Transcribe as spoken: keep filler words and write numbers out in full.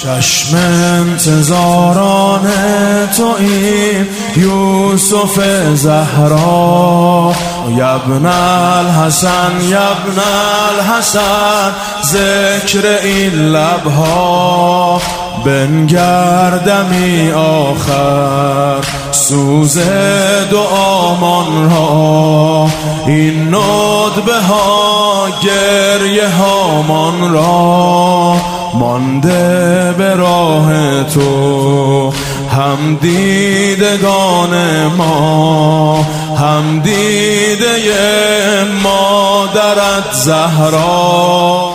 چشم انتظاران توییم یوسف زهرا، یبن الحسن یبن الحسن، ذکر این لبها بنگردمی آخر سوز دعامان را، این ندبه ها گریه هامان را، مانده به راه تو هم دیدگان ما، هم دیده مادرت زهرا.